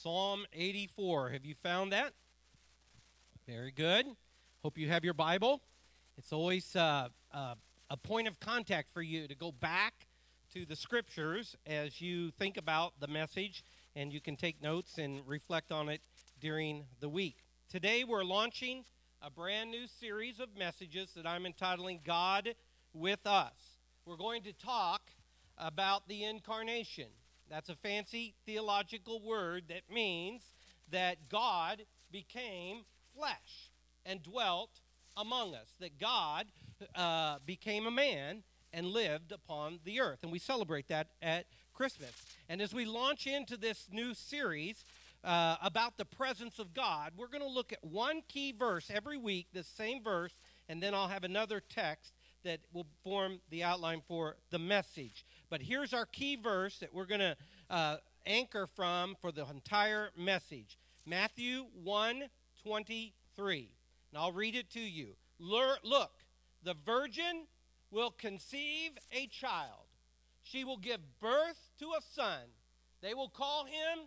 Psalm 84. Have you found that? Very good. Hope you have your Bible. It's always a point of contact for you to go back to the Scriptures as you think about the message, and you can take notes and reflect on it during the week. Today we're launching a brand new series of messages that I'm entitling God with Us. We're going to talk about the incarnation. That's a fancy theological word that means that God became flesh and dwelt among us, that God became a man and lived upon the earth. And we celebrate that at Christmas. And as we launch into this new series about the presence of God, we're going to look at one key verse every week, the same verse, and then I'll have another text that will form the outline for the message. But here's our key verse that we're going to anchor from for the entire message. Matthew 1:23. And I'll read it to you. Look, the virgin will conceive a child. She will give birth to a son. They will call him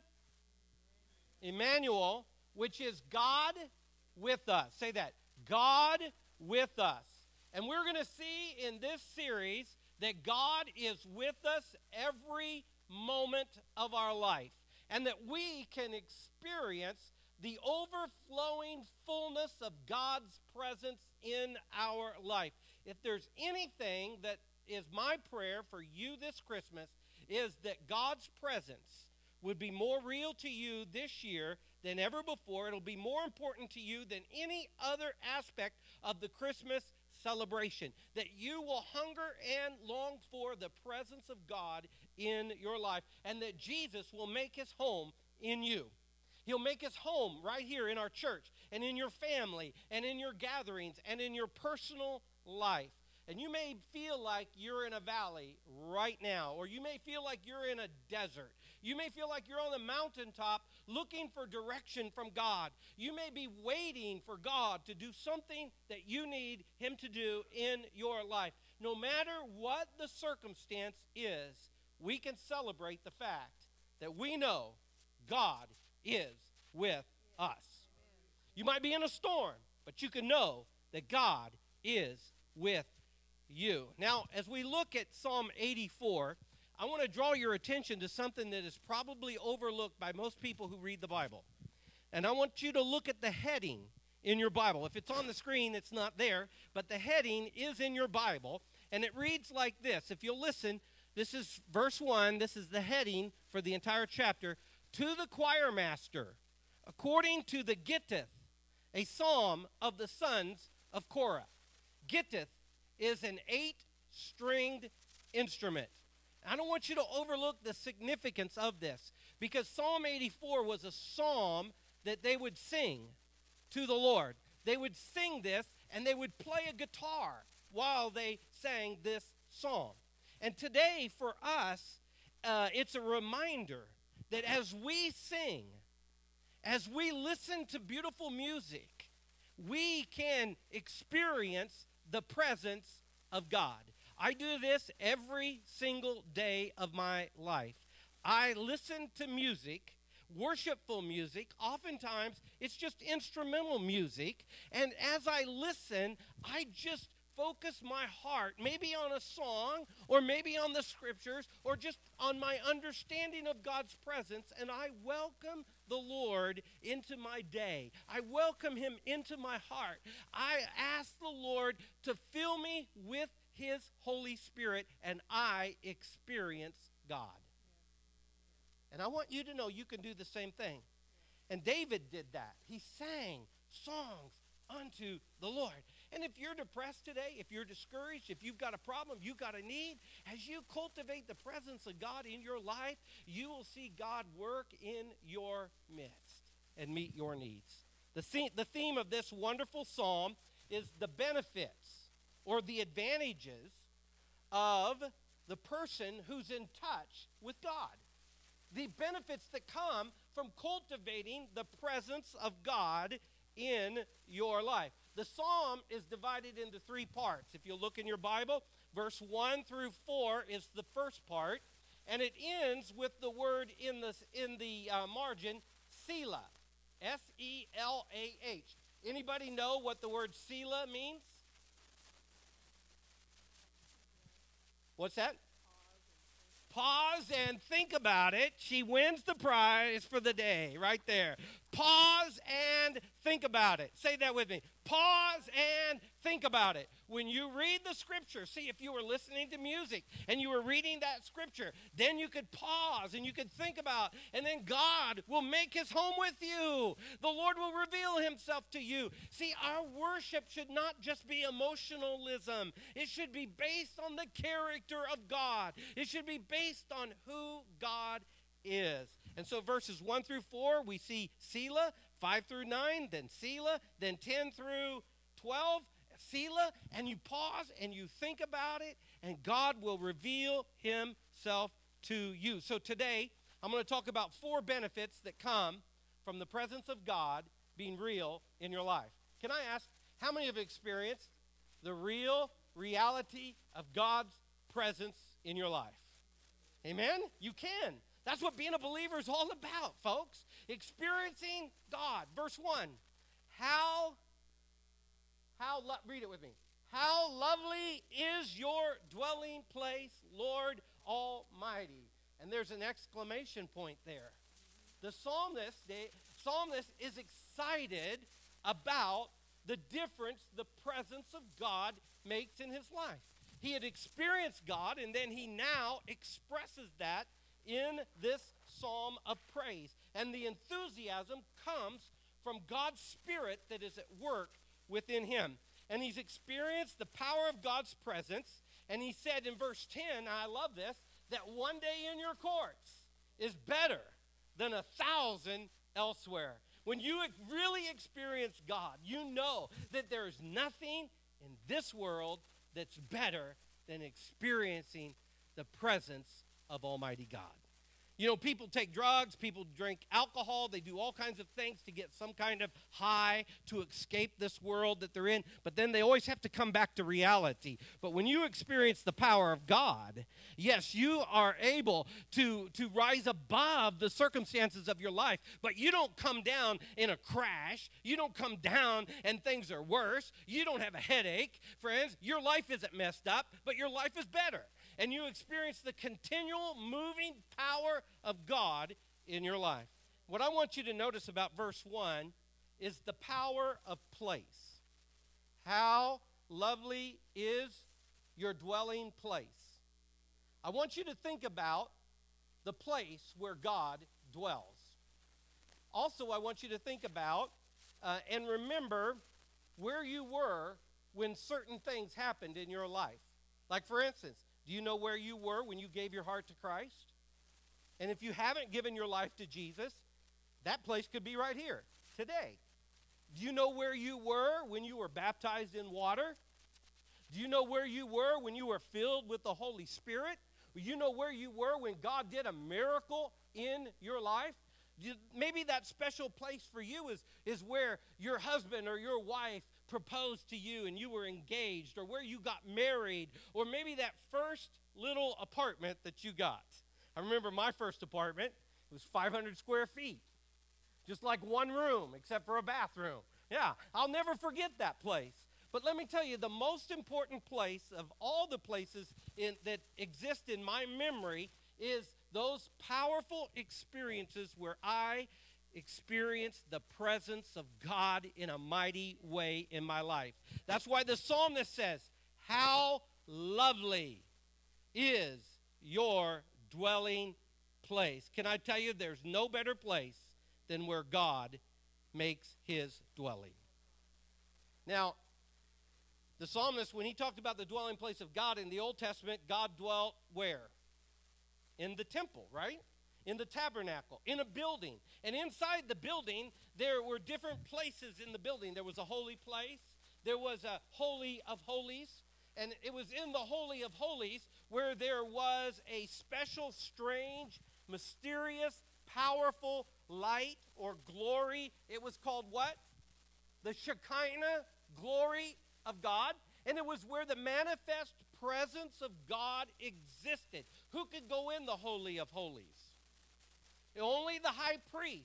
Emmanuel, which is God with us. Say that. God with us. And we're going to see in this series that God is with us every moment of our life, and that we can experience the overflowing fullness of God's presence in our life. If there's anything that is my prayer for you this Christmas, is that God's presence would be more real to you this year than ever before. It'll be more important to you than any other aspect of the Christmas celebration, that you will hunger and long for the presence of God in your life, and that Jesus will make his home in you. He'll make his home right here in our church and in your family and in your gatherings and in your personal life. And you may feel like you're in a valley right now, or you may feel like you're in a desert. You may feel like you're on the mountaintop looking for direction from God. You may be waiting for God to do something that you need him to do in your life. No matter what the circumstance is, we can celebrate the fact that we know God is with us. You might be in a storm, but you can know that God is with you. Now, as we look at Psalm 84, I want to draw your attention to something that is probably overlooked by most people who read the Bible. And I want you to look at the heading in your Bible. If it's on the screen, it's not there, but the heading is in your Bible, and it reads like this. If you'll listen, this is verse 1. This is the heading for the entire chapter. To the choir master, according to the Gittith, a psalm of the sons of Korah. Gittith is an 8-stringed instrument. I don't want you to overlook the significance of this, because Psalm 84 was a psalm that they would sing to the Lord. They would sing this, and they would play a guitar while they sang this psalm. And today, for us, it's a reminder that as we sing, as we listen to beautiful music, we can experience the presence of God. I do this every single day of my life. I listen to music, worshipful music. Oftentimes, it's just instrumental music. And as I listen, I just focus my heart maybe on a song, or maybe on the scriptures, or just on my understanding of God's presence, and I welcome the Lord into my day. I welcome him into my heart. I ask the Lord to fill me with his Holy Spirit, and I experience God. And I want you to know you can do the same thing. And David did that. He sang songs unto the Lord. And if you're depressed today, if you're discouraged, if you've got a problem, you've got a need, as you cultivate the presence of God in your life, you will see God work in your midst and meet your needs. The theme of this wonderful psalm is the benefits or the advantages of the person who's in touch with God. The benefits that come from cultivating the presence of God in your life. The psalm is divided into 3 parts. If you look in your Bible, verse 1 through 4 is the first part, and it ends with the word in the margin, Selah. S-E-L-A-H. Anybody know what the word Selah means? What's that? Pause and think about it. She wins the prize for the day right there. Pause and think about it. Say that with me. Pause and think about it. When you read the scripture, see, if you were listening to music and you were reading that scripture, then you could pause and you could think about, and then God will make his home with you. The Lord will reveal himself to you. See, our worship should not just be emotionalism. It should be based on the character of God. It should be based on who God is. And so verses 1 through 4, we see Selah, 5 through 9, then Selah, then 10 through 12, Selah, and you pause and you think about it, and God will reveal himself to you. So today, I'm going to talk about 4 benefits that come from the presence of God being real in your life. Can I ask, how many have experienced the real reality of God's presence in your life? Amen? You can. That's what being a believer is all about, folks. Experiencing God. Verse 1. Read it with me. How lovely is your dwelling place, Lord Almighty. And there's an exclamation point there. The psalmist is excited about the difference the presence of God makes in his life. He had experienced God, and then he now expresses that in this psalm of praise. And the enthusiasm comes from God's Spirit that is at work within him. And he's experienced the power of God's presence. And he said in verse 10, I love this, that one day in your courts is better than 1,000 elsewhere. When you really experience God, you know that there is nothing in this world that's better than experiencing the presence of Almighty God. You know, people take drugs, people drink alcohol, they do all kinds of things to get some kind of high to escape this world that they're in, but then they always have to come back to reality. But when you experience the power of God, yes, you are able to rise above the circumstances of your life, but you don't come down in a crash. You don't come down and things are worse. You don't have a headache, friends. Your life isn't messed up, but your life is better. And you experience the continual moving power of God in your life. What I want you to notice about verse 1 is the power of place. How lovely is your dwelling place. I want you to think about the place where God dwells. Also, I want you to think about and remember where you were when certain things happened in your life. Like, for instance, do you know where you were when you gave your heart to Christ? And if you haven't given your life to Jesus, that place could be right here today. Do you know where you were when you were baptized in water? Do you know where you were when you were filled with the Holy Spirit? Do you know where you were when God did a miracle in your life? Maybe that special place for you is where your husband or your wife proposed to you and you were engaged, or where you got married, or maybe that first little apartment that you got. I remember my first apartment. It was 500 square feet, just like one room except for a bathroom. Yeah, I'll never forget that place. But let me tell you, the most important place of all the places that exist in my memory is those powerful experiences where I experienced the presence of God in a mighty way in my life. That's why the psalmist says, how lovely is your dwelling place. Can I tell you, there's no better place than where God makes his dwelling. Now, the psalmist, when he talked about the dwelling place of God in the Old Testament, God dwelt where? In the temple, right? In the tabernacle, in a building. And inside the building, there were different places in the building. There was a holy place. There was a holy of holies. And it was in the holy of holies where there was a special, strange, mysterious, powerful light or glory. It was called what? The Shekinah glory of God. And it was where the manifest presence of God existed. Who could go in the holy of holies? Only the high priest.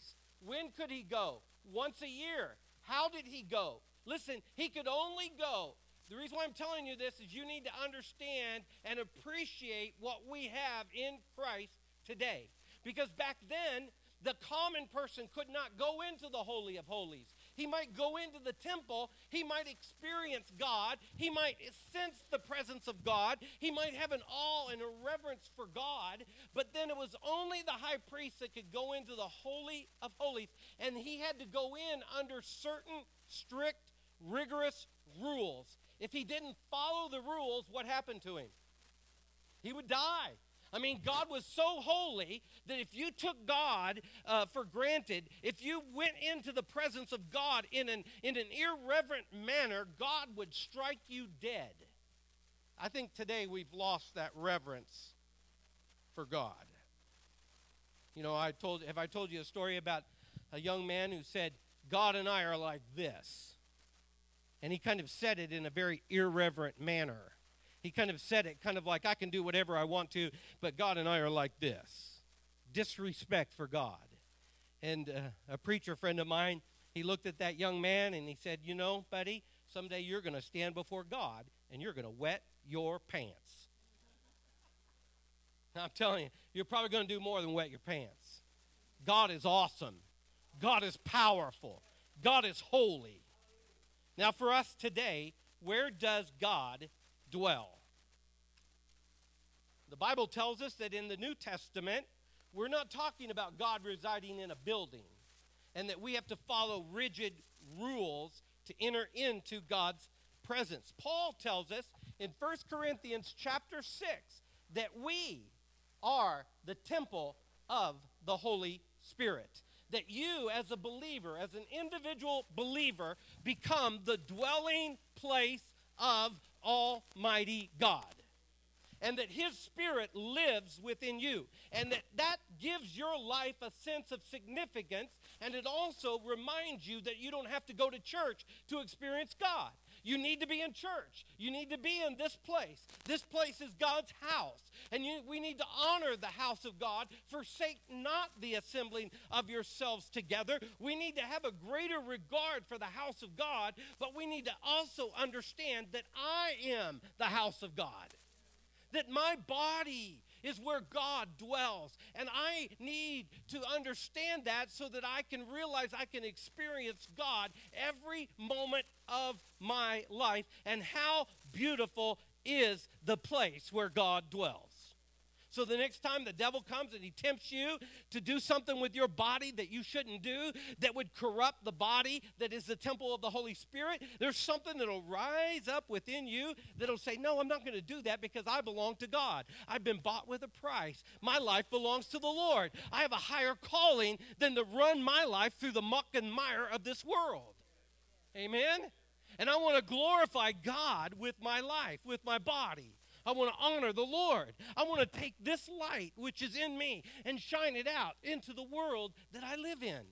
When could he go? Once a year. How did he go? Listen, he could only go. The reason why I'm telling you this is you need to understand and appreciate what we have in Christ today. Because back then, the common person could not go into the Holy of Holies. He might go into the temple. He might experience God. He might sense the presence of God. He might have an awe and a reverence for God. But then it was only the high priest that could go into the Holy of Holies. And he had to go in under certain strict, rigorous rules. If he didn't follow the rules, what happened to him? He would die. I mean, God was so holy that if you took God for granted, if you went into the presence of God in an irreverent manner, God would strike you dead. I think today we've lost that reverence for God. You know, have I told you a story about a young man who said, God and I are like this? And he kind of said it in a very irreverent manner. He kind of said it kind of like, I can do whatever I want to, but God and I are like this. Disrespect for God. And a preacher friend of mine, he looked at that young man and he said, you know, buddy, someday you're going to stand before God and you're going to wet your pants. Now, I'm telling you, you're probably going to do more than wet your pants. God is awesome. God is powerful. God is holy. Now, for us today, where does God dwell? The Bible tells us that in the New Testament, we're not talking about God residing in a building and that we have to follow rigid rules to enter into God's presence. Paul tells us in 1 Corinthians chapter 6 that we are the temple of the Holy Spirit. That you as a believer, as an individual believer, become the dwelling place of Almighty God. And that His Spirit lives within you. And that gives your life a sense of significance. And it also reminds you that you don't have to go to church to experience God. You need to be in church. You need to be in this place. This place is God's house. And we need to honor the house of God. Forsake not the assembling of yourselves together. We need to have a greater regard for the house of God. But we need to also understand that I am the house of God. That my body is where God dwells. And I need to understand that so that I can realize I can experience God every moment of my life. And how beautiful is the place where God dwells. So the next time the devil comes and he tempts you to do something with your body that you shouldn't do, that would corrupt the body that is the temple of the Holy Spirit, there's something that'll rise up within you that'll say, no, I'm not going to do that because I belong to God. I've been bought with a price. My life belongs to the Lord. I have a higher calling than to run my life through the muck and mire of this world. Amen? And I want to glorify God with my life, with my body. I want to honor the Lord. I want to take this light which is in me and shine it out into the world that I live in.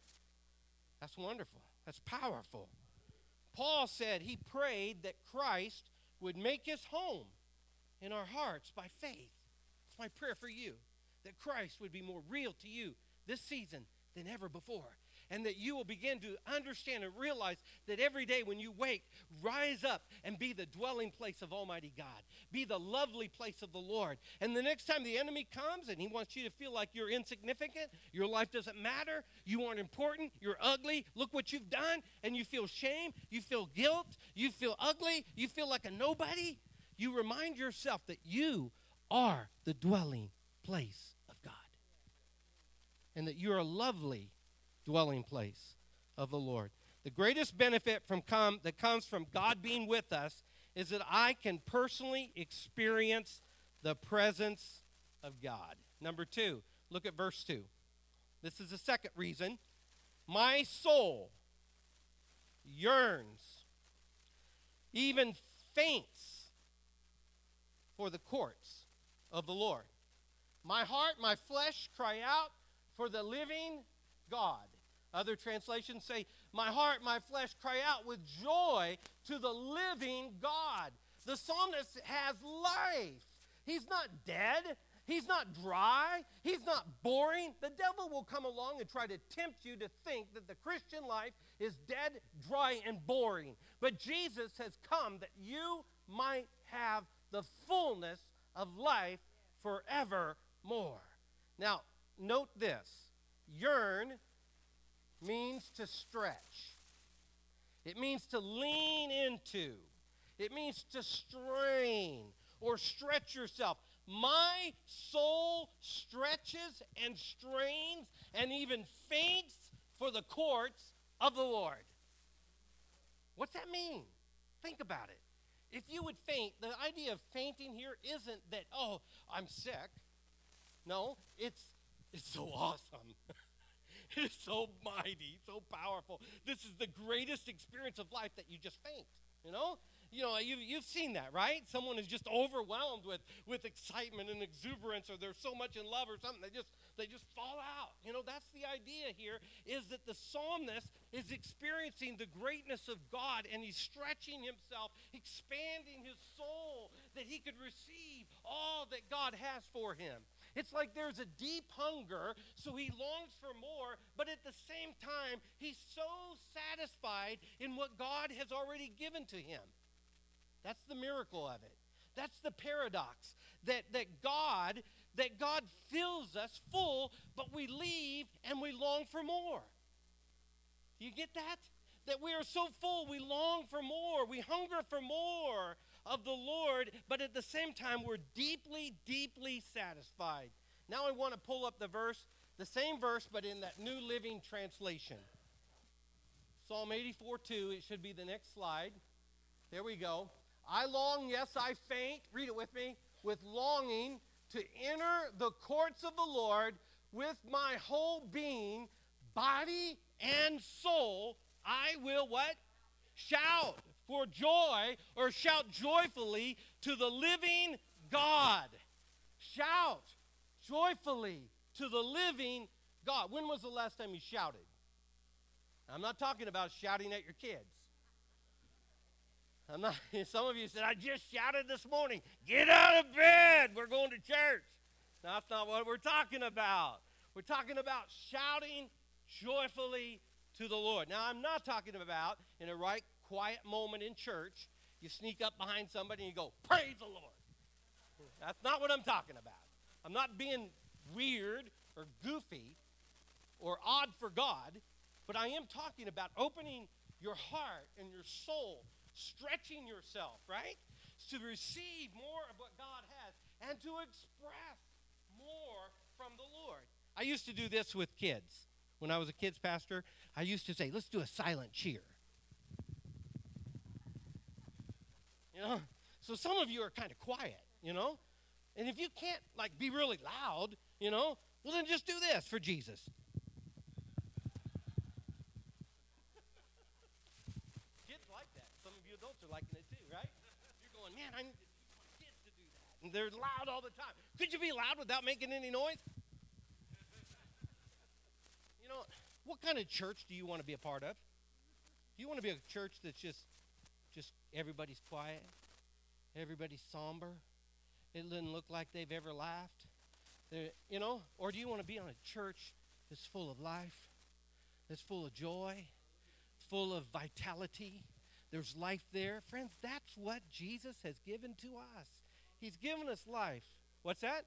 That's wonderful. That's powerful. Paul said he prayed that Christ would make his home in our hearts by faith. It's my prayer for you, that Christ would be more real to you this season than ever before. And that you will begin to understand and realize that every day when you wake, rise up and be the dwelling place of Almighty God. Be the lovely place of the Lord. And the next time the enemy comes and he wants you to feel like you're insignificant, your life doesn't matter, you aren't important, you're ugly, look what you've done, and you feel shame, you feel guilt, you feel ugly, you feel like a nobody, you remind yourself that you are the dwelling place of God. And that you're a lovely dwelling place of the Lord. The greatest benefit that comes from God being with us is that I can personally experience the presence of God. Number 2, look at verse 2. This is the second reason. My soul yearns, even faints for the courts of the Lord. My heart, my flesh cry out for the living God. Other translations say, my heart, my flesh cry out with joy to the living God. The psalmist has life. He's not dead. He's not dry. He's not boring. The devil will come along and try to tempt you to think that the Christian life is dead, dry, and boring. But Jesus has come that you might have the fullness of life forevermore. Now, note this. Yearn means to stretch. It means to lean into. It means to strain or stretch yourself. My soul stretches and strains and even faints for the courts of the Lord. What's that mean? Think about it. If you would faint, the idea of fainting here isn't that, oh, I'm sick. No, it's so awesome. It is so mighty, so powerful. This is the greatest experience of life that you just faint, you know? You've seen that, right? Someone is just overwhelmed with excitement and exuberance, or they're so much in love or something, they just fall out. That's the idea here, is that the psalmist is experiencing the greatness of God, and he's stretching himself, expanding his soul, that he could receive all that God has for him. It's like there's a deep hunger, so he longs for more, but at the same time, he's so satisfied in what God has already given to him. That's the miracle of it. That's the paradox, that God fills us full, but we leave and we long for more. Do you get that? That we are so full, we long for more. We hunger for more of the Lord, but at the same time, we're deeply, deeply satisfied. Now I want to pull up the same verse, but in that New Living Translation. Psalm 84:2, it should be the next slide. There we go. I long, yes, I faint, read it with me, with longing to enter the courts of the Lord with my whole being, body and soul. I will what? Shout for joy, or shout joyfully to the living God. Shout joyfully to the living God. When was the last time you shouted? I'm not talking about shouting at your kids. Some of you said, I just shouted this morning, get out of bed, we're going to church. That's not what we're talking about. We're talking about shouting joyfully to the Lord. Now, I'm not talking about in a right quiet moment in church, you sneak up behind somebody and you go, praise the Lord. That's not what I'm talking about. I'm not being weird or goofy or odd for God, but I am talking about opening your heart and your soul, stretching yourself, right? To receive more of what God has and to express more from the Lord. I used to do this with kids. When I was a kids pastor, I used to say, let's do a silent cheer. So some of you are kind of quiet, And if you can't, be really loud, well, then just do this for Jesus. Kids like that. Some of you adults are liking it too, right? You're going, man, I need kids to do that. And they're loud all the time. Could you be loud without making any noise? What kind of church do you want to be a part of? Do you want to be a church that's just everybody's quiet? Everybody's somber? It doesn't look like they've ever laughed? Or do you want to be on a church that's full of life, that's full of joy, full of vitality? There's life there. Friends, that's what Jesus has given to us. He's given us life. What's that?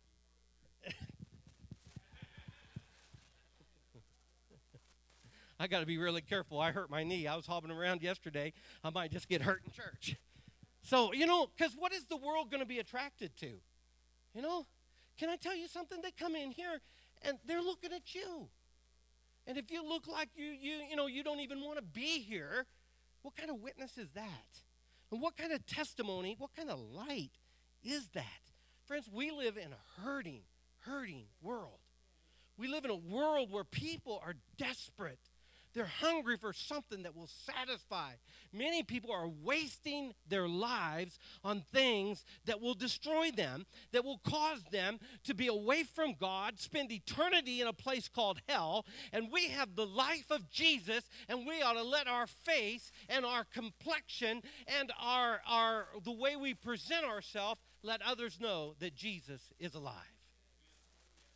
I got to be really careful. I hurt my knee. I was hobbling around yesterday. I might just get hurt in church. So, because what is the world going to be attracted to? Can I tell you something? They come in here and they're looking at you. And if you look like you don't even want to be here, what kind of witness is that? And what kind of testimony, what kind of light is that? Friends, we live in a hurting world. We live in a world where people are desperate. They're hungry for something that will satisfy. Many people are wasting their lives on things that will destroy them, that will cause them to be away from God, spend eternity in a place called hell. And we have the life of Jesus, and we ought to let our face and our complexion and the way we present ourselves let others know that Jesus is alive.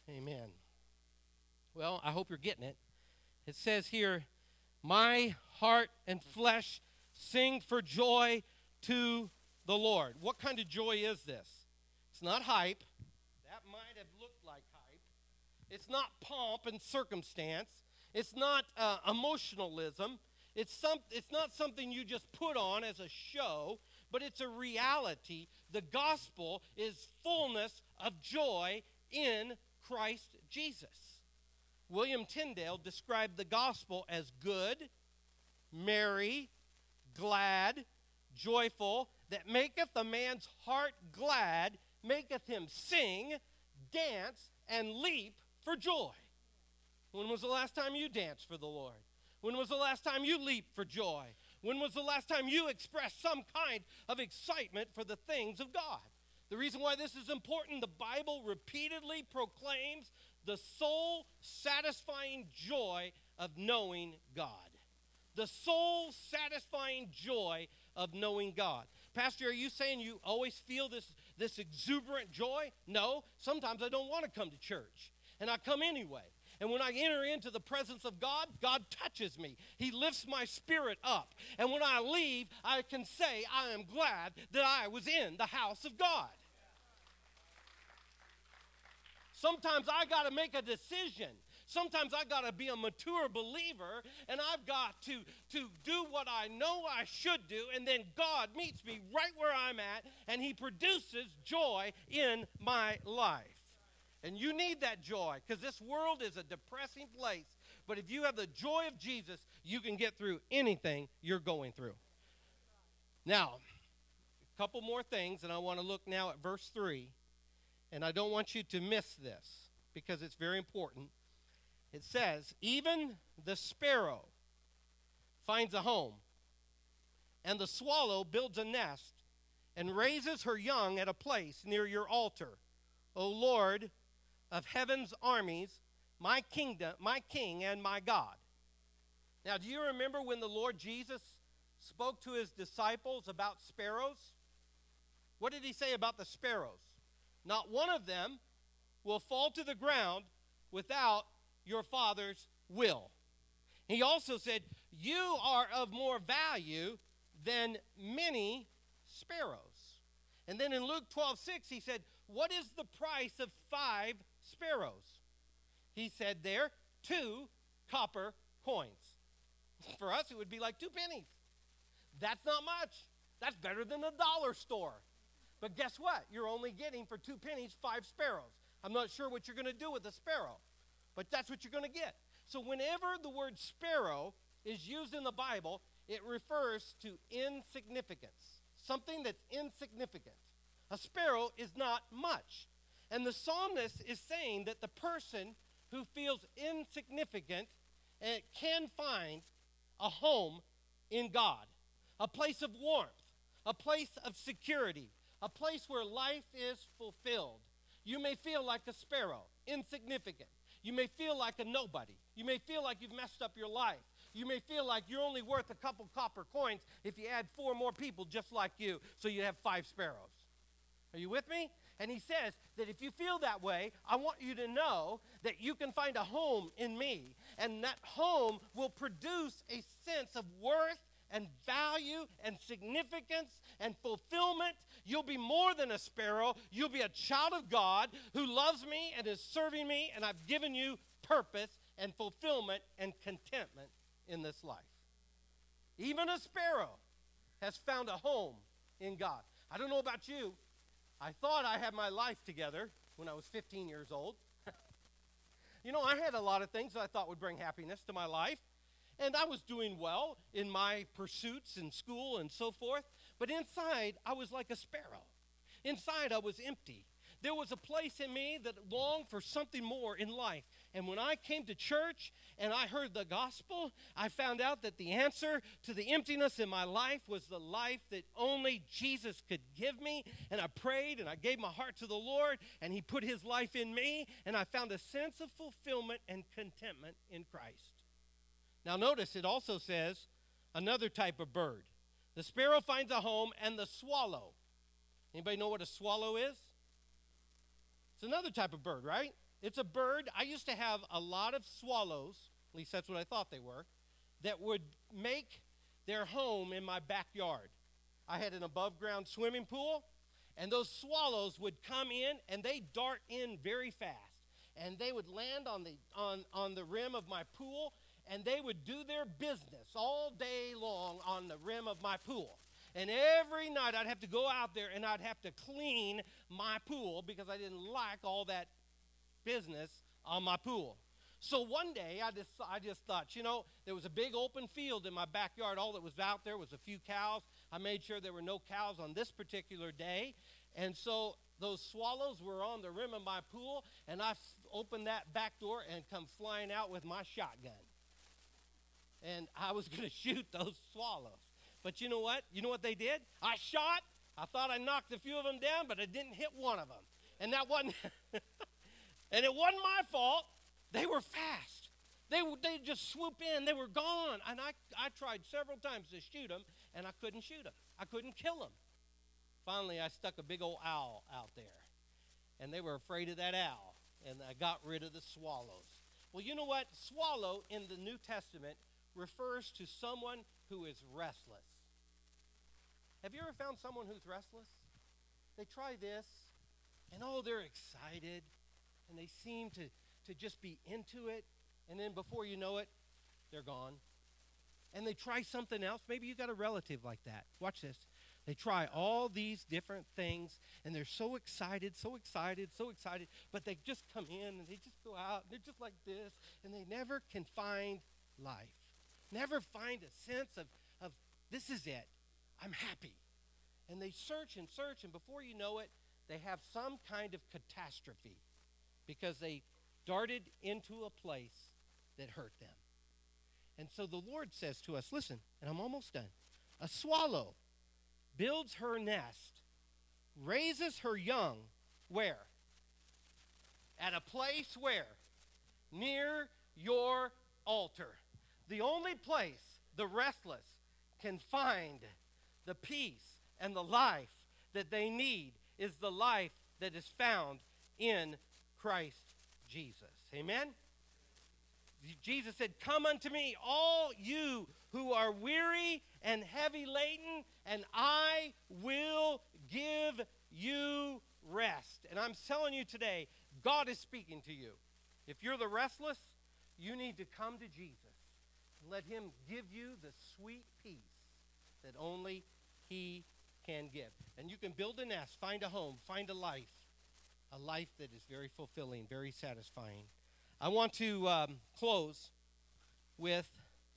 Amen. Well, I hope you're getting it. It says here, my heart and flesh sing for joy to the Lord. What kind of joy is this? It's not hype. That might have looked like hype. It's not pomp and circumstance. It's not emotionalism. It's not something you just put on as a show, but it's a reality. The gospel is fullness of joy in Christ Jesus. William Tyndale described the gospel as good, merry, glad, joyful, that maketh a man's heart glad, maketh him sing, dance, and leap for joy. When was the last time you danced for the Lord? When was the last time you leaped for joy? When was the last time you expressed some kind of excitement for the things of God? The reason why this is important, the Bible repeatedly proclaims the soul-satisfying joy of knowing God. The soul-satisfying joy of knowing God. Pastor, are you saying you always feel this exuberant joy? No, sometimes I don't want to come to church, and I come anyway. And when I enter into the presence of God, God touches me. He lifts my spirit up. And when I leave, I can say I am glad that I was in the house of God. Sometimes I got to make a decision. Sometimes I got to be a mature believer, and I've got to do what I know I should do, and then God meets me right where I'm at, and he produces joy in my life. And you need that joy, because this world is a depressing place. But if you have the joy of Jesus, you can get through anything you're going through. Now, a couple more things, and I want to look now at verse 3. And I don't want you to miss this, because it's very important. It says, even the sparrow finds a home, and the swallow builds a nest, and raises her young at a place near your altar. O Lord of heaven's armies, my king and my God. Now, do you remember when the Lord Jesus spoke to his disciples about sparrows? What did he say about the sparrows? Not one of them will fall to the ground without your Father's will. He also said, you are of more value than many sparrows. And then in Luke 12:6, he said, what is the price of 5 sparrows? He said there, 2 copper coins. For us, it would be like 2 pennies. That's not much. That's better than a dollar store. But guess what? You're only getting for 2 pennies 5 sparrows. I'm not sure what you're going to do with a sparrow, but that's what you're going to get. So whenever the word sparrow is used in the Bible, it refers to insignificance, something that's insignificant. A sparrow is not much. And the psalmist is saying that the person who feels insignificant can find a home in God, a place of warmth, a place of security, a place where life is fulfilled. You may feel like a sparrow, insignificant. You may feel like a nobody. You may feel like you've messed up your life. You may feel like you're only worth a couple copper coins if you add 4 more people just like you, so you have 5 sparrows. Are you with me? And he says that if you feel that way, I want you to know that you can find a home in me, and that home will produce a sense of worth and value and significance and fulfillment. You'll be more than a sparrow. You'll be a child of God who loves me and is serving me, and I've given you purpose and fulfillment and contentment in this life. Even a sparrow has found a home in God. I don't know about you. I thought I had my life together when I was 15 years old. You know, I had a lot of things that I thought would bring happiness to my life. And I was doing well in my pursuits in school and so forth. But inside, I was like a sparrow. Inside, I was empty. There was a place in me that longed for something more in life. And when I came to church and I heard the gospel, I found out that the answer to the emptiness in my life was the life that only Jesus could give me. And I prayed and I gave my heart to the Lord, and he put his life in me, and I found a sense of fulfillment and contentment in Christ. Now notice it also says another type of bird. The sparrow finds a home, and the swallow. Anybody know what a swallow is? It's another type of bird, right? It's a bird. I used to have a lot of swallows, at least that's what I thought they were, that would make their home in my backyard. I had an above-ground swimming pool, and those swallows would come in, and they dart in very fast. And they would land on the rim of my pool, and they would do their business all day long on the rim of my pool. And every night I'd have to go out there, and I'd have to clean my pool because I didn't like all that business on my pool. So one day I just thought, there was a big open field in my backyard. All that was out there was a few cows. I made sure there were no cows on this particular day. And so those swallows were on the rim of my pool, and I opened that back door and come flying out with my shotgun. And I was going to shoot those swallows. But you know what? You know what they did? I shot. I thought I knocked a few of them down, but I didn't hit one of them. And that wasn't, and it wasn't my fault. They were fast. They just swoop in. They were gone. And I tried several times to shoot them, and I couldn't shoot them. I couldn't kill them. Finally, I stuck a big old owl out there, and they were afraid of that owl, and I got rid of the swallows. Well, you know what? Swallow in the New Testament refers to someone who is restless. Have you ever found someone who's restless? They try this, and they're excited, and they seem to just be into it, and then before you know it, they're gone. And they try something else. Maybe you got a relative like that. Watch this. They try all these different things, and they're so excited, but they just come in, and they just go out, and they're just like this, and they never can find life. Never find a sense of this is it. I'm happy. And they search, and before you know it, they have some kind of catastrophe because they darted into a place that hurt them. And so the Lord says to us, listen, and I'm almost done. A swallow builds her nest, raises her young, where? At a place where? Near your altar. The only place the restless can find the peace and the life that they need is the life that is found in Christ Jesus. Amen? Jesus said, come unto me, all you who are weary and heavy laden, and I will give you rest. And I'm telling you today, God is speaking to you. If you're the restless, you need to come to Jesus. Let him give you the sweet peace that only he can give. And you can build a nest, find a home, find a life that is very fulfilling, very satisfying. I want to close with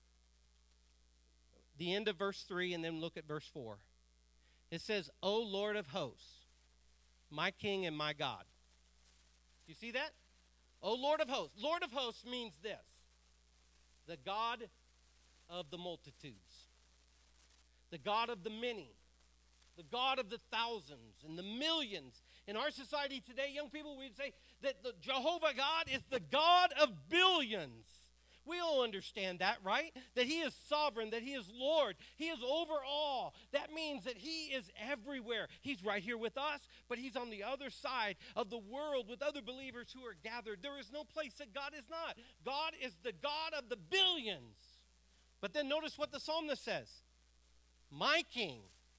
the end of verse 3 and then look at verse 4. It says, O Lord of hosts, my King and my God. You see that? O Lord of hosts. Lord of hosts means this: the God of the multitudes, the God of the many, the God of the thousands and the millions. In our society today, young people, we'd say that the Jehovah God is the God of billions. We all understand that, right? That he is sovereign, that he is Lord. He is over all. That means that he is everywhere. He's right here with us, but he's on the other side of the world with other believers who are gathered. There is no place that God is not. God is the God of the billions. But then notice what the psalmist says. My King.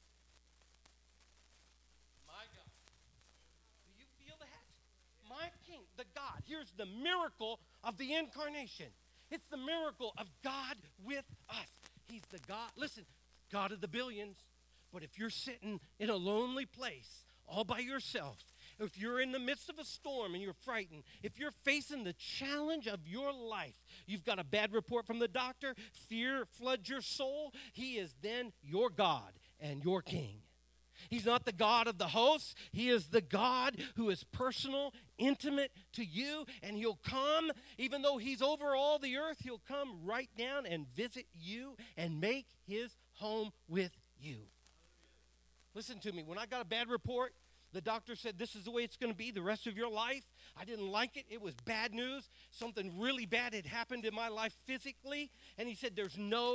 My God. Do you feel that? My King, the God. Here's the miracle of the incarnation. It's the miracle of God with us. He's the God, listen, God of the billions. But if you're sitting in a lonely place all by yourself, if you're in the midst of a storm and you're frightened, if you're facing the challenge of your life, you've got a bad report from the doctor, fear floods your soul, he is then your God and your King. He's not the God of the hosts. He is the God who is personal, intimate to you, and he'll come, even though he's over all the earth, he'll come right down and visit you and make his home with you. Listen to me. When I got a bad report, the doctor said this is the way it's going to be the rest of your life. I didn't like it. It was bad news. Something really bad had happened in my life physically, and he said there's no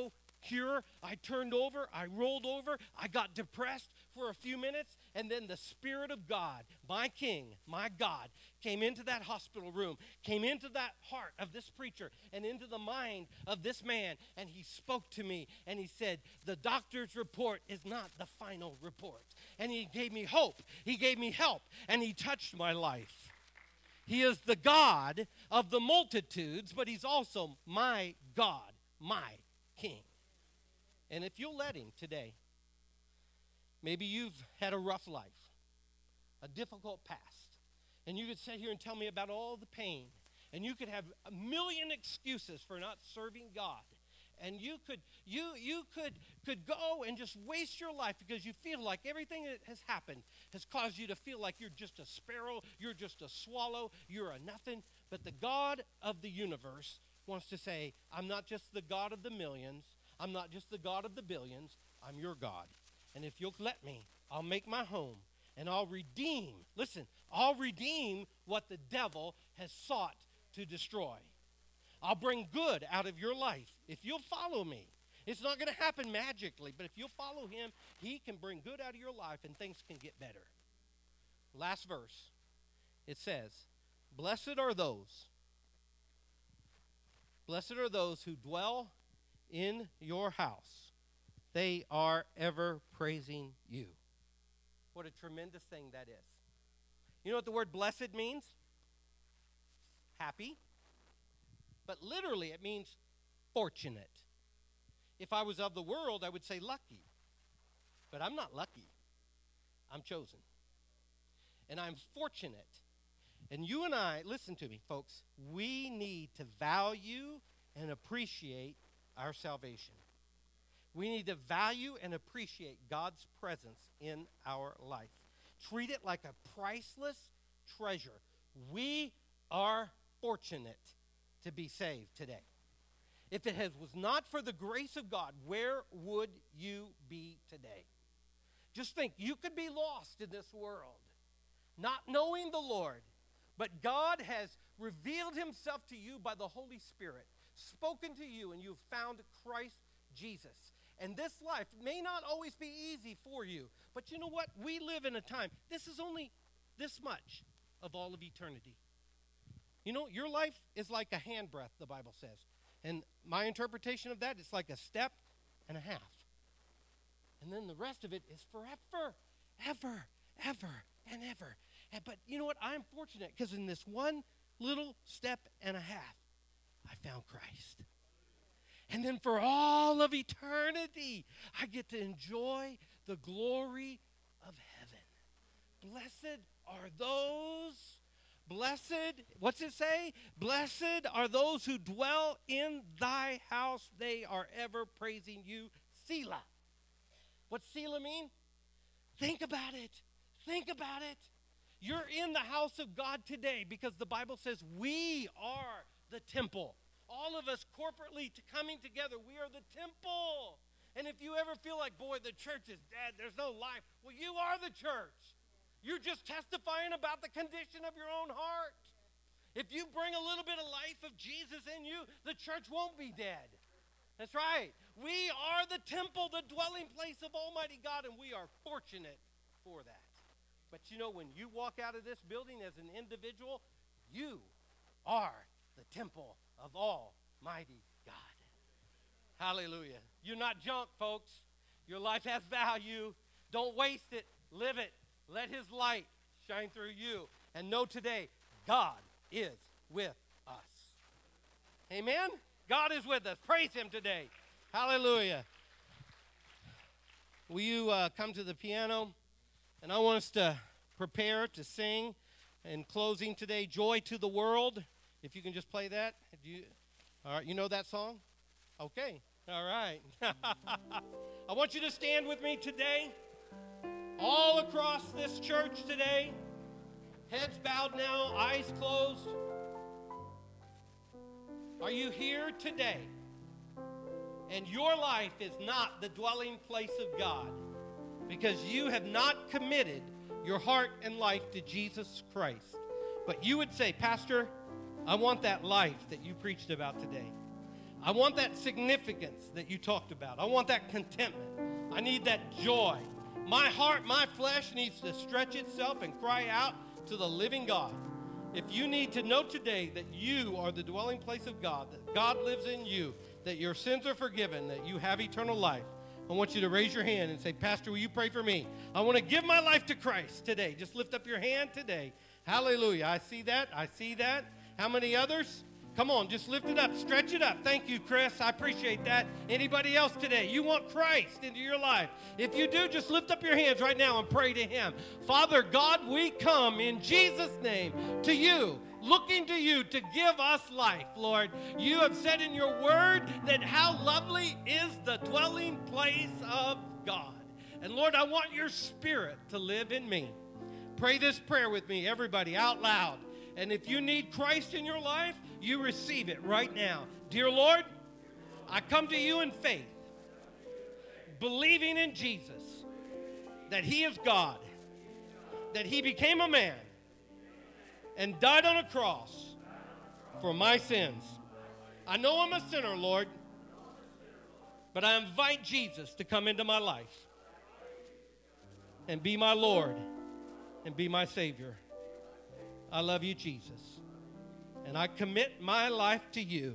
cure. I turned over. I rolled over. I got depressed for a few minutes. And then the Spirit of God, my King, my God, came into that hospital room, came into that heart of this preacher and into the mind of this man. And he spoke to me and he said, the doctor's report is not the final report. And he gave me hope. He gave me help. And he touched my life. He is the God of the multitudes, but he's also my God, my King. And if you'll let him today, maybe you've had a rough life, a difficult past, and you could sit here and tell me about all the pain, and you could have a million excuses for not serving God. And you could go and just waste your life because you feel like everything that has happened has caused you to feel like you're just a sparrow, you're just a swallow, you're a nothing. But the God of the universe wants to say, I'm not just the God of the millions, I'm not just the God of the billions, I'm your God. And if you'll let me, I'll make my home and I'll redeem, listen, I'll redeem what the devil has sought to destroy. I'll bring good out of your life if you'll follow me. It's not going to happen magically, but if you'll follow him, he can bring good out of your life and things can get better. Last verse, it says, Blessed are those who dwell in your house. They are ever praising you. What a tremendous thing that is. You know what the word blessed means? Happy. But literally it means fortunate. If I was of the world, I would say lucky. But I'm not lucky. I'm chosen. And I'm fortunate. And you and I, listen to me, folks, we need to value and appreciate our salvation. We need to value and appreciate God's presence in our life. Treat it like a priceless treasure. We are fortunate to be saved today. If it was not for the grace of God, where would you be today? Just think, you could be lost in this world, not knowing the Lord, but God has revealed himself to you by the Holy Spirit, spoken to you, and you've found Christ Jesus. And this life may not always be easy for you, but you know what? We live in a time, this is only this much of all of eternity. You know, your life is like a handbreadth, the Bible says. And my interpretation of that is like a step and a half. And then the rest of it is forever, ever, ever, and ever. But you know what? I'm fortunate because in this one little step and a half, I found Christ. And then for all of eternity, I get to enjoy the glory of heaven. Blessed are those. Blessed, what's it say? Blessed are those who dwell in thy house. They are ever praising you. Selah. What's Selah mean? Think about it. Think about it. You're in the house of God today because the Bible says we are the temple. All of us corporately coming together, we are the temple. And if you ever feel like, boy, the church is dead, there's no life, well, you are the church. You're just testifying about the condition of your own heart. If you bring a little bit of life of Jesus in you, the church won't be dead. That's right. We are the temple, the dwelling place of Almighty God, and we are fortunate for that. But you know, when you walk out of this building as an individual, you are the temple of Almighty God. Hallelujah. You're not junk, folks. Your life has value. Don't waste it. Live it. Let his light shine through you. And know today, God is with us. Amen? God is with us. Praise him today. Hallelujah. Will you come to the piano? And I want us to prepare to sing in closing today, Joy to the World. If you can just play that. All right, you know that song? Okay. All right. I want you to stand with me today. All across this church today, heads bowed now, eyes closed. Are you here today? And your life is not the dwelling place of God because you have not committed your heart and life to Jesus Christ. But you would say, Pastor, I want that life that you preached about today. I want that significance that you talked about. I want that contentment. I need that joy. My heart, my flesh needs to stretch itself and cry out to the living God. If you need to know today that you are the dwelling place of God, that God lives in you, that your sins are forgiven, that you have eternal life, I want you to raise your hand and say, Pastor, will you pray for me? I want to give my life to Christ today. Just lift up your hand today. Hallelujah. I see that. I see that. How many others? Come on, just lift it up. Stretch it up. Thank you, Chris. I appreciate that. Anybody else today? You want Christ into your life. If you do, just lift up your hands right now and pray to him. Father God, we come in Jesus' name to you, looking to you to give us life, Lord. You have said in your word that how lovely is the dwelling place of God. And Lord, I want your spirit to live in me. Pray this prayer with me, everybody, out loud. And if you need Christ in your life, you receive it right now. Dear Lord, I come to you in faith, believing in Jesus, that he is God, that he became a man and died on a cross for my sins. I know I'm a sinner, Lord, but I invite Jesus to come into my life and be my Lord and be my Savior. I love you, Jesus. And I commit my life to you.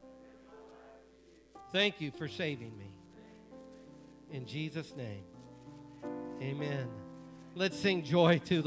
Thank you for saving me. In Jesus' name, amen. Let's sing joy to the